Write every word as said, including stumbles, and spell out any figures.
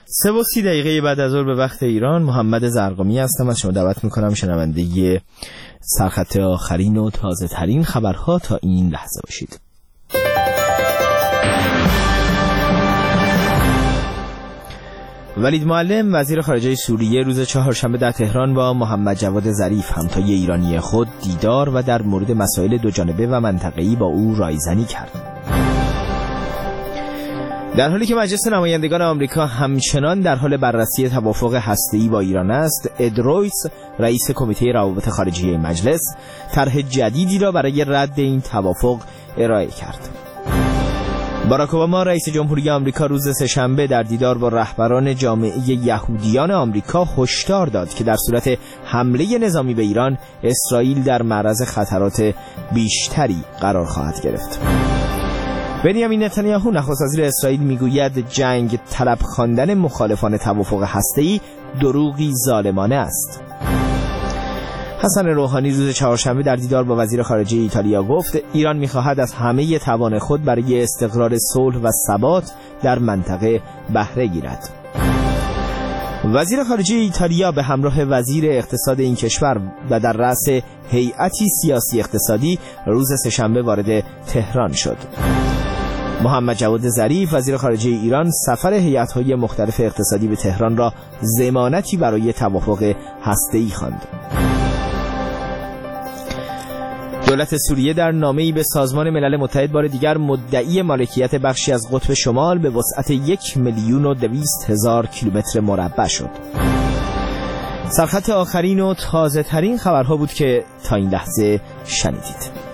سه و سی دقیقه بعد از ظهر به وقت ایران، محمد زرقامی هستم. از شما دعوت میکنم شنونده سرخط آخرین و تازه ترین خبرها تا این لحظه باشید. ولید معلم وزیر خارجه سوریه روز چهارشنبه در تهران با محمد جواد ظریف همتای ایرانی خود دیدار و در مورد مسائل دوجانبه و منطقه‌ای با او رایزنی کرد. در حالی که مجلس نمایندگان آمریکا همچنان در حال بررسی توافق هسته‌ای با ایران است، اد رویس رئیس کمیته روابط خارجی مجلس طرح جدیدی را برای رد این توافق ارائه کرد. باراک اوباما رئیس جمهوری آمریکا روز سه‌شنبه در دیدار با رهبران جامعه یهودیان آمریکا هشدار داد که در صورت حمله نظامی به ایران، اسرائیل در معرض خطرات بیشتری قرار خواهد گرفت. بنیامین نتانیاهو نخست وزیر اسرائیل میگوید جنگ طلب خواندن مخالفان توافق هسته‌ای دروغی ظالمانه است. حسن روحانی روز چهارشنبه در دیدار با وزیر خارجه ایتالیا گفت ایران می‌خواهد از همه توان خود برای استقرار صلح و ثبات در منطقه بهره گیرد. وزیر خارجه ایتالیا به همراه وزیر اقتصاد این کشور و در رأس هیئتی سیاسی اقتصادی روز سه‌شنبه وارد تهران شد. محمد جواد ظریف وزیر خارجه ایران سفر هیئت‌های مختلف اقتصادی به تهران را ضمانتی برای توافق هسته‌ای خواند. دولت سوریه در نامه‌ای به سازمان ملل متحد بار دیگر مدعی مالکیت بخشی از قطب شمال به وسعت یک میلیون و دویست هزار کیلومتر مربع شد. سرخط آخرین و تازه ترین خبرها بود که تا این لحظه شنیدید.